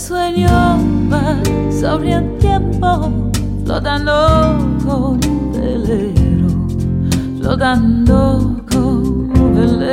sueño va sobre el tiempo, flotando con un velero, flotando con un velero.